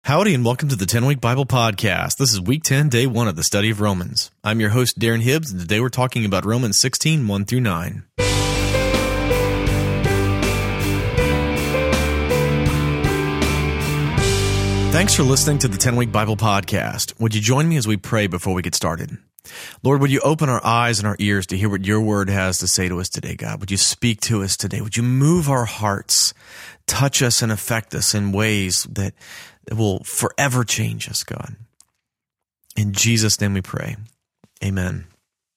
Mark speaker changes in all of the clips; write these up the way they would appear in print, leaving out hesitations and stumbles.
Speaker 1: Howdy and welcome to the 10-Week Bible Podcast. This is Week 10, Day 1 of the study of Romans. I'm your host, Darren Hibbs, and today we're talking about Romans 16, 1 through 9. Thanks for listening to the 10-Week Bible Podcast. Would you join me as we pray before we get started? Lord, would you open our eyes and our ears to hear what your word has to say to us today, God? Would you speak to us today? Would you move our hearts, touch us and affect us in ways that will forever change us, God? In Jesus' name we pray. Amen.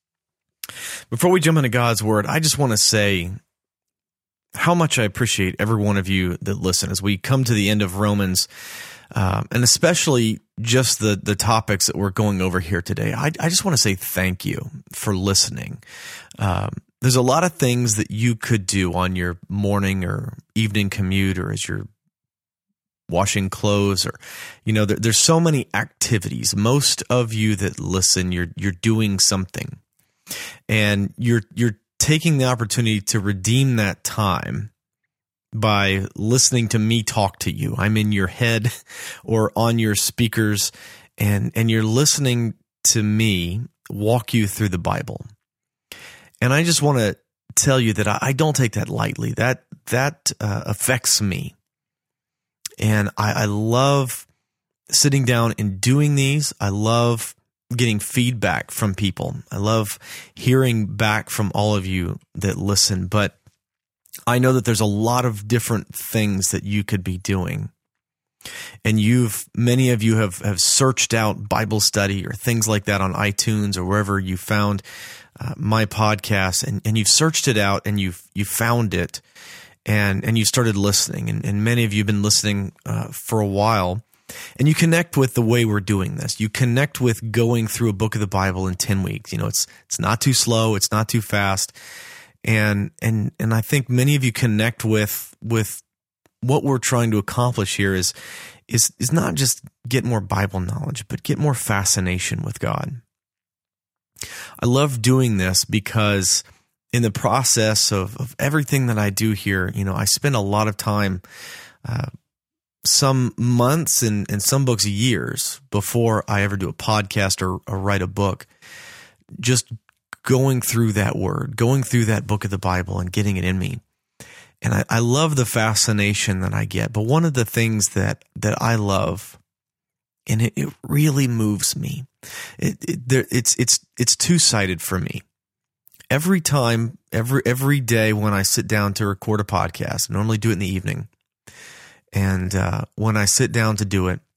Speaker 1: Before we jump into God's word, I just want to say how much I appreciate every one of you that listen as we come to the end of Romans, and especially just the topics that we're going over here today. I just want to say thank you for listening. There's a lot of things that you could do on your morning or evening commute or as you're washing clothes, or there's so many activities. Most of you that listen, you're doing something, and you're taking the opportunity to redeem that time by listening to me talk to you. I'm in your head or on your speakers, and you're listening to me walk you through the Bible. And I just want to tell you that I don't take that lightly. That affects me. And I love sitting down and doing these. I love getting feedback from people. I love hearing back from all of you that listen. But I know that there's a lot of different things that you could be doing. And many of you have searched out Bible study or things like that on iTunes or wherever you found my podcast, and you've searched it out and you found it. And you started listening, and many of you have been listening for a while, and you connect with the way we're doing this. You connect with going through a book of the Bible in 10 weeks. It's not too slow, it's not too fast, and I think many of you connect with what we're trying to accomplish here is not just get more Bible knowledge, but get more fascination with God. I love doing this because in the process of everything that I do here, I spend a lot of time, some months and some books years before I ever do a podcast or write a book, just going through that word, going through that book of the Bible and getting it in me. And I love the fascination that I get. But one of the things that I love, and it really moves me, it's two-sided for me. Every time, every day when I sit down to record a podcast, I normally do it in the evening. And when I sit down to do it,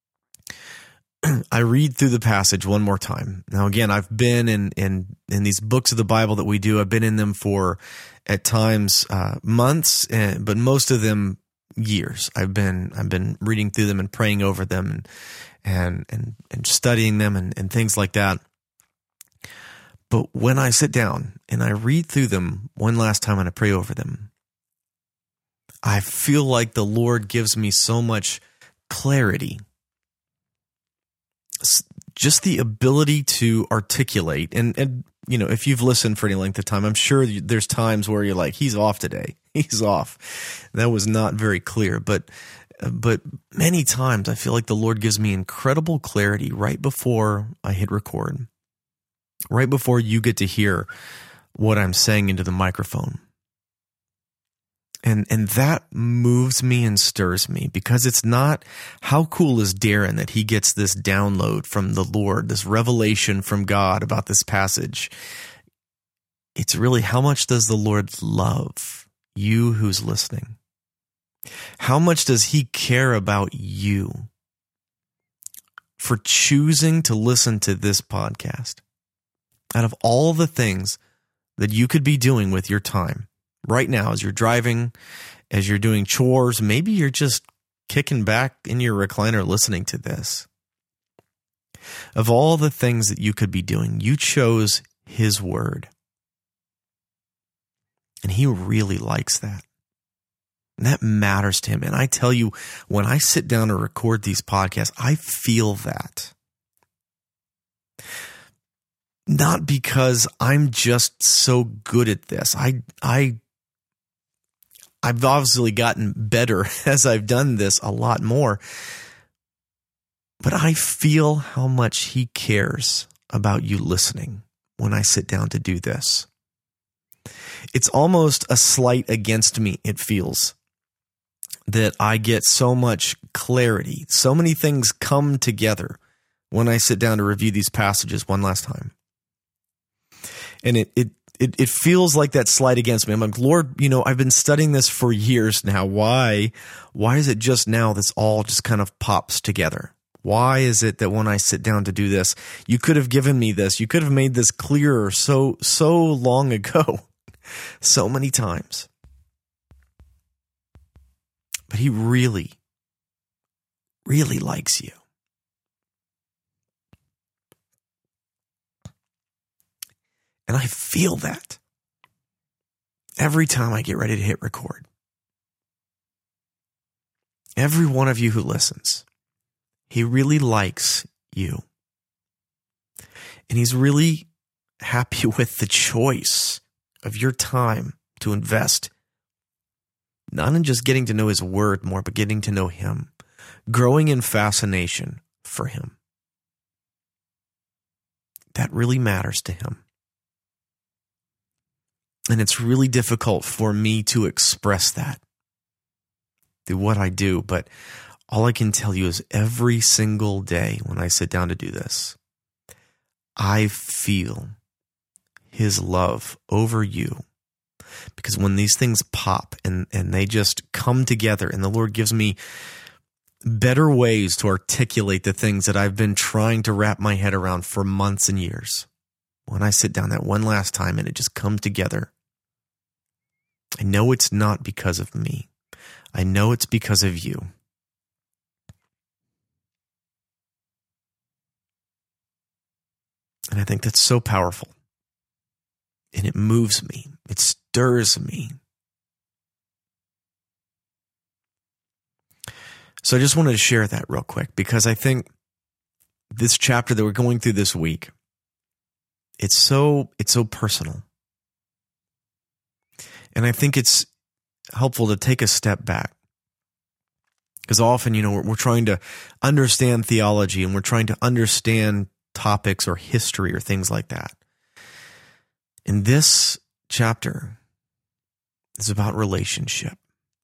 Speaker 1: I read through the passage one more time. Now, again, I've been in these books of the Bible that we do. I've been in them for, at times, months, but most of them years. I've been reading through them and praying over them and studying them and things like that. But when I sit down and I read through them one last time and I pray over them, I feel like the Lord gives me so much clarity. Just the ability to articulate. And if you've listened for any length of time, I'm sure there's times where you're like, he's off today. He's off. That was not very clear. But many times I feel like the Lord gives me incredible clarity right before I hit record. Right before you get to hear what I'm saying into the microphone. And that moves me and stirs me, because it's not, how cool is Darren that he gets this download from the Lord, this revelation from God about this passage. It's really, how much does the Lord love you who's listening? How much does he care about you for choosing to listen to this podcast? Out of all the things that you could be doing with your time right now, as you're driving, as you're doing chores, maybe you're just kicking back in your recliner listening to this. Of all the things that you could be doing, you chose his word. And he really likes that. And that matters to him. And I tell you, when I sit down to record these podcasts, I feel that. Not because I'm just so good at this. I've obviously gotten better as I've done this a lot more. But I feel how much he cares about you listening when I sit down to do this. It's almost a slight against me, it feels, that I get so much clarity. So many things come together when I sit down to review these passages one last time. And it feels like that slight against me. I'm like, Lord, I've been studying this for years now. Why is it just now this all just kind of pops together? Why is it that when I sit down to do this, you could have given me this, you could have made this clearer so long ago, so many times. But he really, really likes you. And I feel that every time I get ready to hit record. Every one of you who listens, he really likes you. And he's really happy with the choice of your time to invest, not in just getting to know his word more, but getting to know him, growing in fascination for him. That really matters to him. And it's really difficult for me to express that through what I do, but all I can tell you is every single day when I sit down to do this, I feel his love over you. Because when these things pop and they just come together and the Lord gives me better ways to articulate the things that I've been trying to wrap my head around for months and years, when I sit down that one last time and it just comes together, I know it's not because of me. I know it's because of you. And I think that's so powerful. And it moves me. It stirs me. So I just wanted to share that real quick because I think this chapter that we're going through this week, it's so personal. And I think it's helpful to take a step back. Because often, we're trying to understand theology and we're trying to understand topics or history or things like that. And this chapter is about relationship.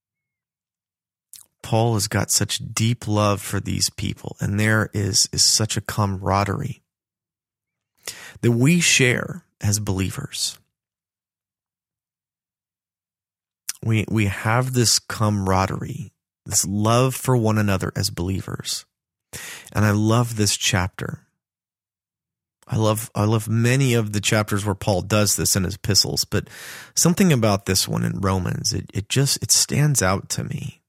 Speaker 1: Paul has got such deep love for these people, and there is such a camaraderie that we share as believers. We have this camaraderie, this love for one another as believers. And I love this chapter. I love many of the chapters where Paul does this in his epistles, but something about this one in Romans, it stands out to me.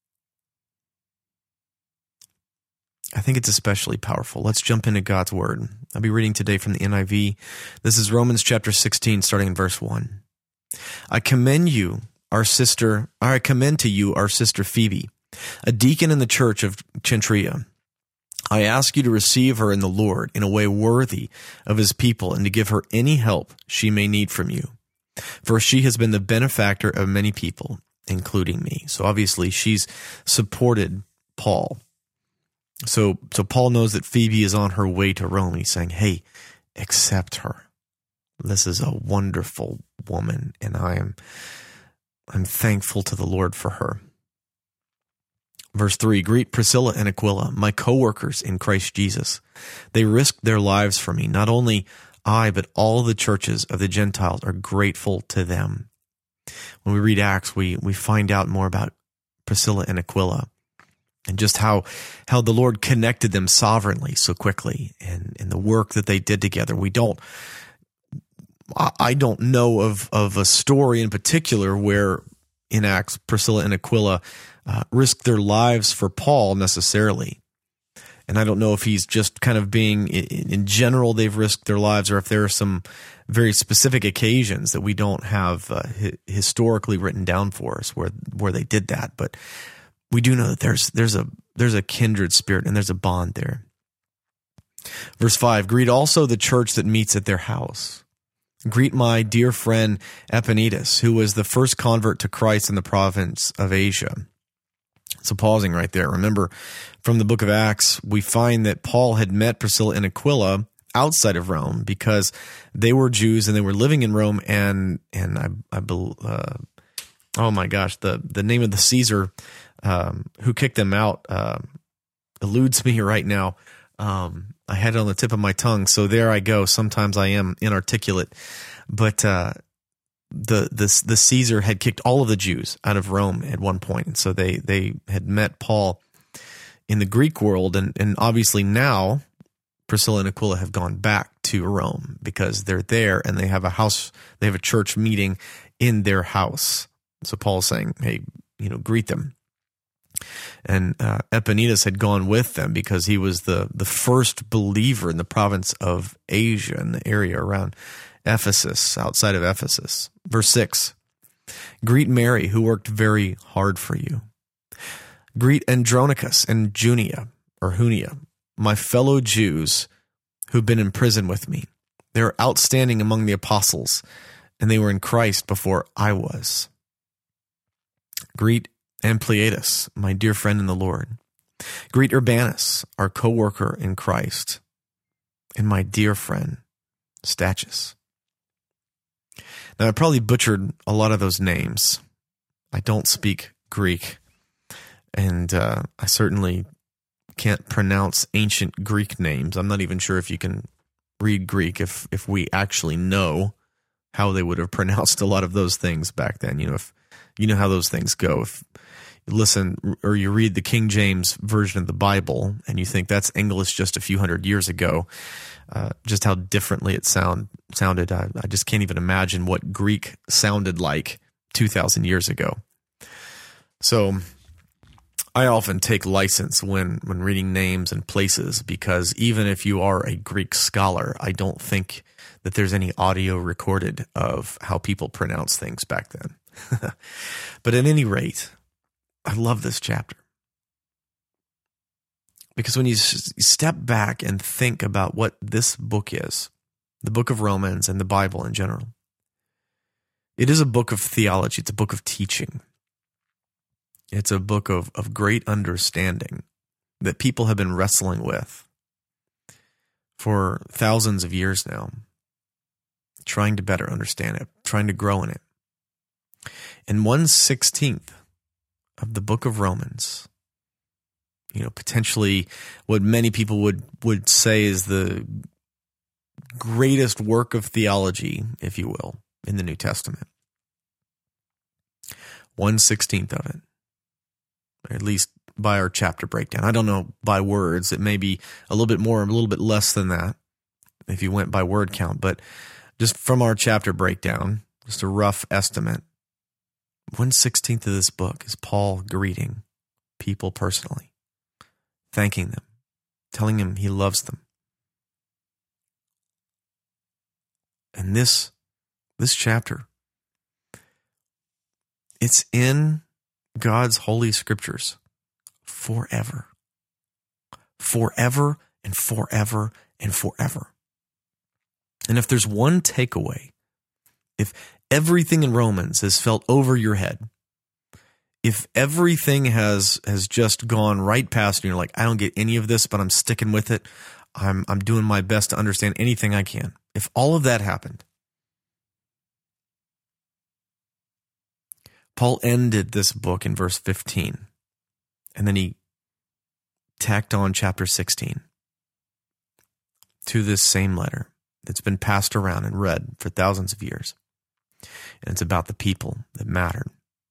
Speaker 1: I think it's especially powerful. Let's jump into God's word. I'll be reading today from the NIV. This is Romans chapter 16, starting in verse 1. I commend to you our sister Phoebe, a deacon in the church of Cenchrea. I ask you to receive her in the Lord in a way worthy of his people and to give her any help she may need from you. For she has been the benefactor of many people, including me. So obviously she's supported Paul. So Paul knows that Phoebe is on her way to Rome. He's saying, hey, accept her. This is a wonderful woman, and I'm thankful to the Lord for her. Verse 3, greet Priscilla and Aquila, my co-workers in Christ Jesus. They risked their lives for me. Not only I, but all the churches of the Gentiles are grateful to them. When we read Acts, we find out more about Priscilla and Aquila and just how the Lord connected them sovereignly so quickly and the work that they did together. I don't know of a story in particular where in Acts, Priscilla and Aquila risked their lives for Paul necessarily. And I don't know if he's just kind of being, in general, they've risked their lives, or if there are some very specific occasions that we don't have historically written down for us where they did that. But we do know that there's a kindred spirit and there's a bond there. Verse 5, greet also the church that meets at their house. Greet my dear friend Epaenetus, who was the first convert to Christ in the province of Asia. So pausing right there, remember from the book of Acts, we find that Paul had met Priscilla and Aquila outside of Rome because they were Jews and they were living in Rome. And I believe, oh my gosh, the name of the Caesar who kicked them out eludes me right now. I had it on the tip of my tongue, so there I go. Sometimes I am inarticulate, but the Caesar had kicked all of the Jews out of Rome at one point, and so they had met Paul in the Greek world, and obviously now Priscilla and Aquila have gone back to Rome because they're there and they have a church meeting in their house. So Paul's saying, hey, greet them. And Epaenetus had gone with them because he was the first believer in the province of Asia, in the area around Ephesus, outside of Ephesus. Verse 6, greet Mary, who worked very hard for you. Greet Andronicus and Junia, my fellow Jews who've been in prison with me. They are outstanding among the apostles, and they were in Christ before I was. Greet Ampliatus, my dear friend in the Lord. Greet Urbanus, our co-worker in Christ, and my dear friend, Stachys. Now, I probably butchered a lot of those names. I don't speak Greek, and I certainly can't pronounce ancient Greek names. I'm not even sure if you can read Greek if we actually know how they would have pronounced a lot of those things back then. If you know how those things go. If you listen or you read the King James version of the Bible and you think that's English just a few hundred years ago, just how differently it sounded. I just can't even imagine what Greek sounded like 2,000 years ago. So I often take license when reading names and places because even if you are a Greek scholar, I don't think that there's any audio recorded of how people pronounce things back then. But at any rate, I love this chapter because when you step back and think about what this book is, the book of Romans and the Bible in general, it is a book of theology. It's a book of teaching. It's a book of great understanding that people have been wrestling with for thousands of years now, trying to better understand it, trying to grow in it. And 1/16 of the book of Romans, potentially what many people would say is the greatest work of theology, if you will, in the New Testament. 1/16 of it, or at least by our chapter breakdown. I don't know by words. It may be a little bit more, a little bit less than that if you went by word count. But just from our chapter breakdown, just a rough estimate, 1/16 of this book is Paul greeting people personally, thanking them, telling them he loves them. And this chapter, it's in God's holy scriptures forever. Forever and forever and forever. And if there's one takeaway, if everything in Romans has felt over your head, if everything has just gone right past you, you're like, I don't get any of this, but I'm sticking with it. I'm doing my best to understand anything I can. If all of that happened, Paul ended this book in verse 15, and then he tacked on chapter 16 to this same letter that's been passed around and read for thousands of years. And it's about the people that mattered.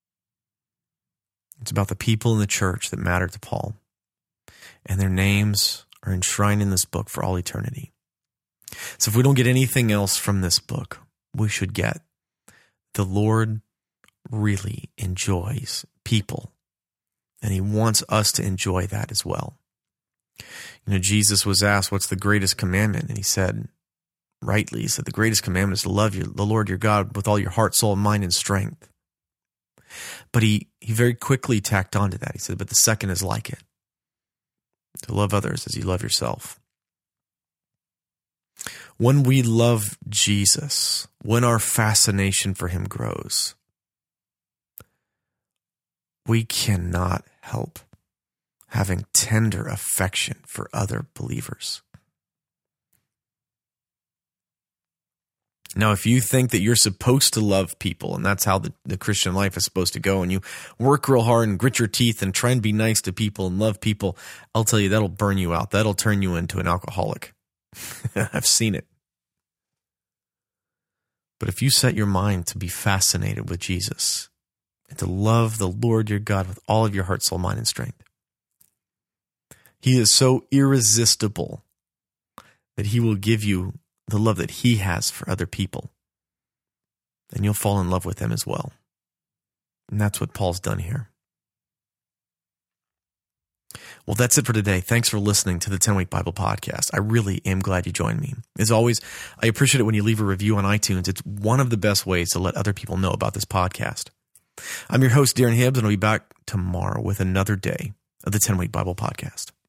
Speaker 1: It's about the people in the church that mattered to Paul. And their names are enshrined in this book for all eternity. So if we don't get anything else from this book, we should get the Lord really enjoys people. And he wants us to enjoy that as well. Jesus was asked, what's the greatest commandment? And he said, rightly, he said, the greatest commandment is to love the Lord your God with all your heart, soul, mind, and strength. But he very quickly tacked on to that. He said, but the second is like it, to love others as you love yourself. When we love Jesus, when our fascination for him grows, we cannot help, having tender affection for other believers. Now, if you think that you're supposed to love people and that's how the Christian life is supposed to go, and you work real hard and grit your teeth and try and be nice to people and love people, I'll tell you, that'll burn you out. That'll turn you into an alcoholic. I've seen it. But if you set your mind to be fascinated with Jesus and to love the Lord your God with all of your heart, soul, mind, and strength, He is so irresistible that He will give you the love that He has for other people. And you'll fall in love with Him as well. And that's what Paul's done here. Well, that's it for today. Thanks for listening to the 10-Week Bible Podcast. I really am glad you joined me. As always, I appreciate it when you leave a review on iTunes. It's one of the best ways to let other people know about this podcast. I'm your host, Darren Hibbs, and I'll be back tomorrow with another day of the 10-Week Bible Podcast.